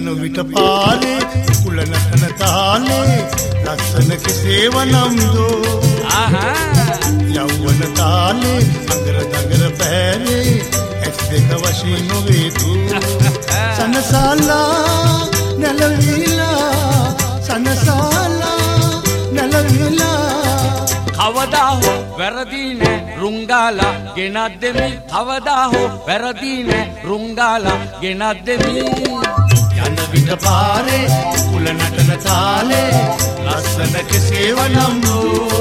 යන විට පාරේ කුල නටන තාලේ ලස්සන කෙසේවනම් දෝ යෞවන තාලේ අඟර දඟර පෑරේ ඇස් දෙක වශී නොවේතු සනසාලා නැලවිලා සනසාලා නැලවිලා කවදා හෝ වැරදි නෑ රුංගාලා ගෙනත් දෙමි කවදා හෝ වැරදි නෑ රුංගාලා ගෙනත් දෙමි යන විට පාරේ කුල නටන තාලේ ලස්සන කෙසේවනම් දෝ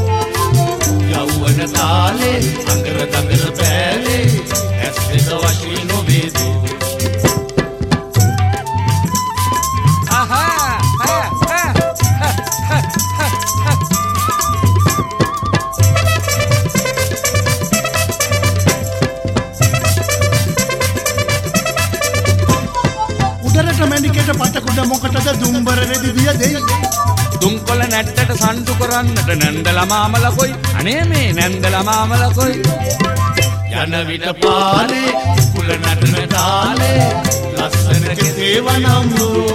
යෞවන තාලේ අඟර දඟර පෑලේ ඇස් දෙක වශී නොවේතු මැණිකේට පටකුඩ මොකටද දුම්බර රෙදි දිය දෙයි දුම්කොළ නැට්ටට සම්ඩු කරන්නට නැන්දලා මාමලා කොයි අනේ මේ නැන්දලා මාමලා කොයි යන විට පාරේ කුල නටන තාලේ ලස්සන කෙසේවනම් දෝ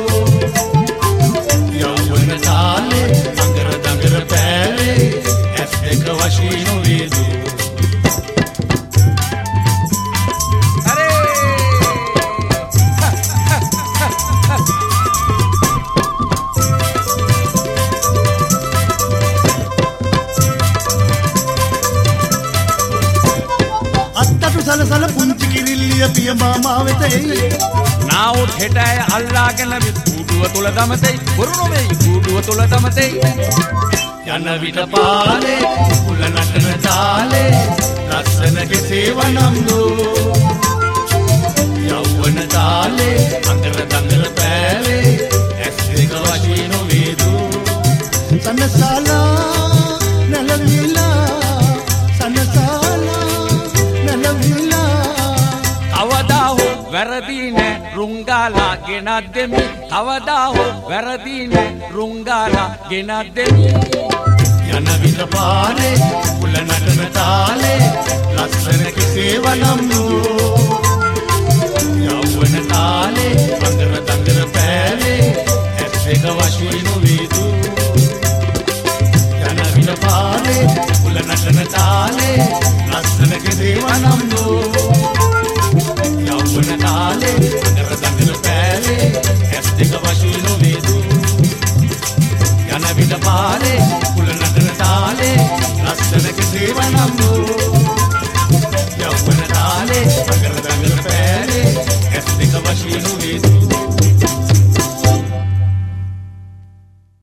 යෞවන තාලේ අඟර දඟර පෑලේ ඇස් දෙක වශී නොවේතු සලසල පුංචි කිරිල්ලිය පිය මාමා වෙත එයි නාවුත් හෙට ඇය අල්ලාගෙන කූඩුව තුල දමතෙයි වරුණ වෙයි කූඩුව තුල දමතෙයි යන විට පාරේ කුල නටන තාලේ ලස්සන කෙසේවනම් දෝ යෞවන තාලේ අඟර දඟර පෑලේ ඇස් දෙක වශී නොවේතු සනසාලා නැලවිලා සනසාලා කවදා හෝ වැරදි නෑ රුංගාලා ගෙනත් දෙමි කවදා හෝ වැරදි නෑ රුංගාලා ගෙනත් දෙමි යන විට පාරේ කුල නටන තාලේ ලස්සන කෙසේවනම් දෝ යෞවන තාලේ අඟර දඟර පෑලේ ඇස් දෙක වශී නොවේතු යන විට පාරේ කුල නටන තාලේ ලස්සන කෙසේවනම් දෝ යෞවන තාලේ අඟර දඟර පෑලේ ඇස් දෙක වශී නොවේතු යන විට පාරේ කුල නටන තාලේ ලස්සන කෙසේවනම් දෝ